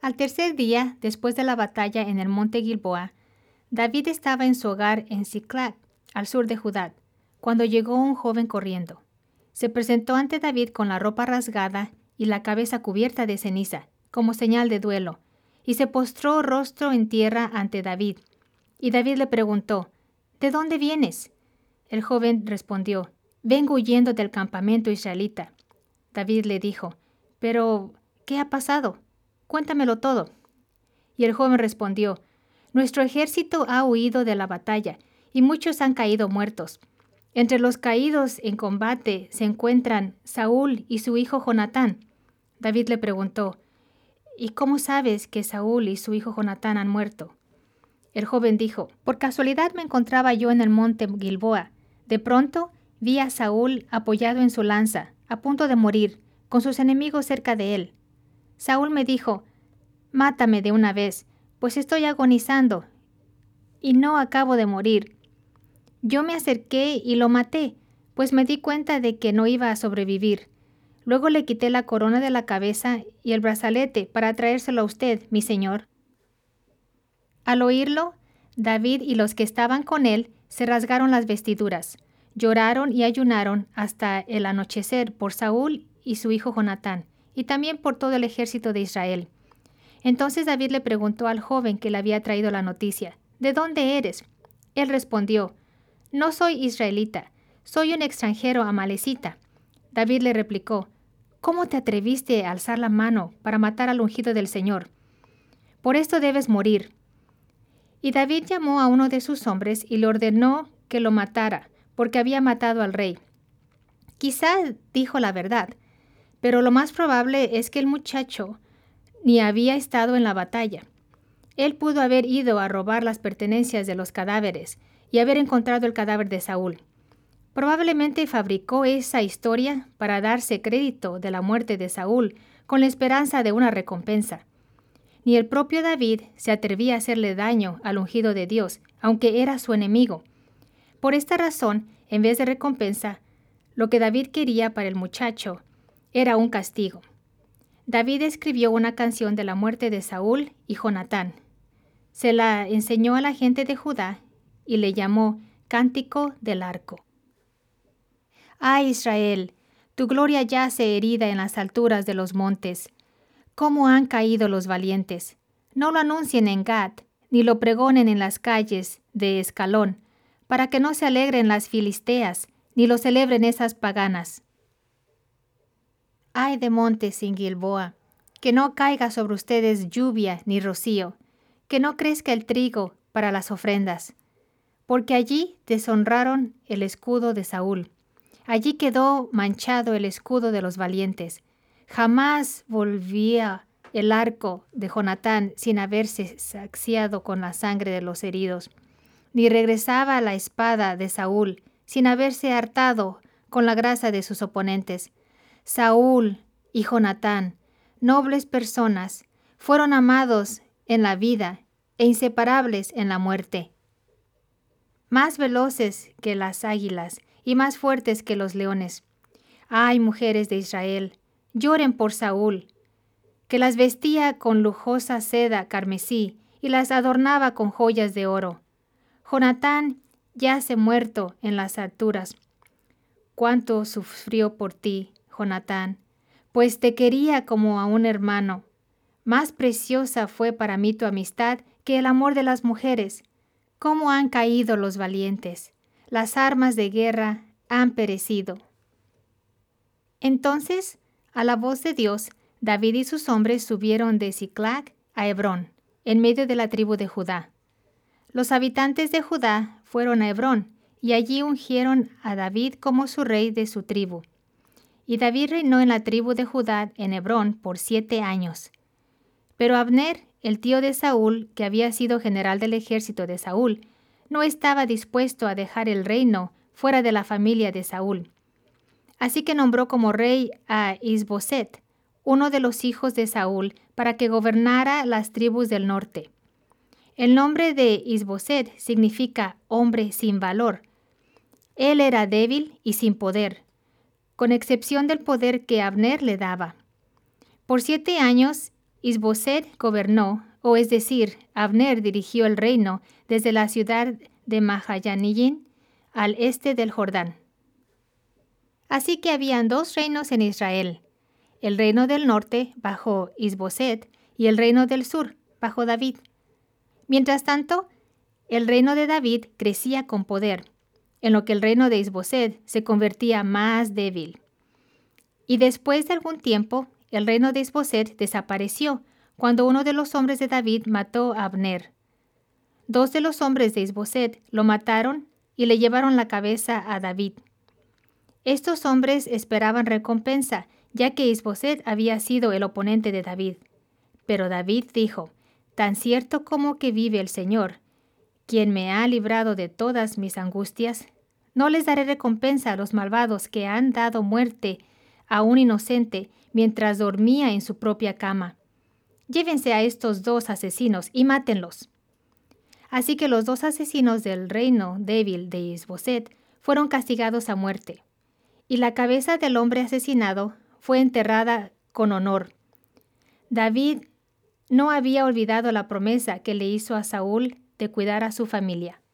Al tercer día, después de la batalla en el monte Gilboa, David estaba en su hogar en Siclag, al sur de Judá, cuando llegó un joven corriendo. Se presentó ante David con la ropa rasgada y la cabeza cubierta de ceniza, como señal de duelo, y se postró rostro en tierra ante David. Y David le preguntó, ¿de dónde vienes? El joven respondió, vengo huyendo del campamento israelita. David le dijo, ¿pero qué ha pasado? Cuéntamelo todo. Y el joven respondió, nuestro ejército ha huido de la batalla, y muchos han caído muertos. Entre los caídos en combate se encuentran Saúl y su hijo Jonatán. David le preguntó, ¿y cómo sabes que Saúl y su hijo Jonatán han muerto? El joven dijo, por casualidad me encontraba yo en el monte Gilboa. De pronto vi a Saúl apoyado en su lanza, a punto de morir, con sus enemigos cerca de él. Saúl me dijo, mátame de una vez, pues estoy agonizando y no acabo de morir. Yo me acerqué y lo maté, pues me di cuenta de que no iba a sobrevivir. Luego le quité la corona de la cabeza y el brazalete para traérselo a usted, mi señor. Al oírlo, David y los que estaban con él se rasgaron las vestiduras, lloraron y ayunaron hasta el anochecer por Saúl y su hijo Jonatán, y también por todo el ejército de Israel. Entonces David le preguntó al joven que le había traído la noticia, ¿de dónde eres? Él respondió, no soy israelita, soy un extranjero amalecita. David le replicó, ¿cómo te atreviste a alzar la mano para matar al ungido del Señor? Por esto debes morir. Y David llamó a uno de sus hombres y le ordenó que lo matara, porque había matado al rey. Quizá dijo la verdad, pero lo más probable es que el muchacho ni había estado en la batalla. Él pudo haber ido a robar las pertenencias de los cadáveres y haber encontrado el cadáver de Saúl. Probablemente fabricó esa historia para darse crédito de la muerte de Saúl con la esperanza de una recompensa. Ni el propio David se atrevía a hacerle daño al ungido de Dios, aunque era su enemigo. Por esta razón, en vez de recompensa, lo que David quería para el muchacho era un castigo. David escribió una canción de la muerte de Saúl y Jonatán. Se la enseñó a la gente de Judá y le llamó Cántico del Arco. ¡Ah, Israel! Tu gloria yace herida en las alturas de los montes. ¿Cómo han caído los valientes? No lo anuncien en Gad, ni lo pregonen en las calles de Escalón, para que no se alegren las filisteas, ni lo celebren esas paganas. ¡Ay de montes sin Gilboa! Que no caiga sobre ustedes lluvia ni rocío, que no crezca el trigo para las ofrendas. Porque allí deshonraron el escudo de Saúl. Allí quedó manchado el escudo de los valientes. Jamás volvía el arco de Jonatán sin haberse saciado con la sangre de los heridos, ni regresaba la espada de Saúl sin haberse hartado con la grasa de sus oponentes. Saúl y Jonatán, nobles personas, fueron amados en la vida e inseparables en la muerte. Más veloces que las águilas y más fuertes que los leones. Ay, mujeres de Israel, lloren por Saúl, que las vestía con lujosa seda carmesí y las adornaba con joyas de oro. Jonatán yace muerto en las alturas. Cuánto sufrió por ti, Jonatán, pues te quería como a un hermano. Más preciosa fue para mí tu amistad que el amor de las mujeres. ¿Cómo han caído los valientes? Las armas de guerra han perecido. Entonces, a la voz de Dios, David y sus hombres subieron de Siclag a Hebrón, en medio de la tribu de Judá. Los habitantes de Judá fueron a Hebrón, y allí ungieron a David como su rey de su tribu. Y David reinó en la tribu de Judá en Hebrón por 7 años. Pero Abner, el tío de Saúl, que había sido general del ejército de Saúl, no estaba dispuesto a dejar el reino fuera de la familia de Saúl. Así que nombró como rey a Isboset, uno de los hijos de Saúl, para que gobernara las tribus del norte. El nombre de Isboset significa hombre sin valor. Él era débil y sin poder, con excepción del poder que Abner le daba. Por 7 años, Isboset gobernó, o es decir, Abner dirigió el reino desde la ciudad de Mahayaniyim al este del Jordán. Así que habían dos reinos en Israel, el reino del norte bajo Isboset y el reino del sur bajo David. Mientras tanto, el reino de David crecía con poder, en lo que el reino de Isboset se convertía más débil. Y después de algún tiempo, el reino de Isboset desapareció cuando uno de los hombres de David mató a Abner. Dos de los hombres de Isboset lo mataron y le llevaron la cabeza a David. Estos hombres esperaban recompensa, ya que Isboset había sido el oponente de David. Pero David dijo, «Tan cierto como que vive el Señor, quien me ha librado de todas mis angustias, no les daré recompensa a los malvados que han dado muerte a un inocente mientras dormía en su propia cama. Llévense a estos dos asesinos y mátenlos». Así que los dos asesinos del reino débil de Isboset fueron castigados a muerte, y la cabeza del hombre asesinado fue enterrada con honor. David no había olvidado la promesa que le hizo a Saúl de cuidar a su familia.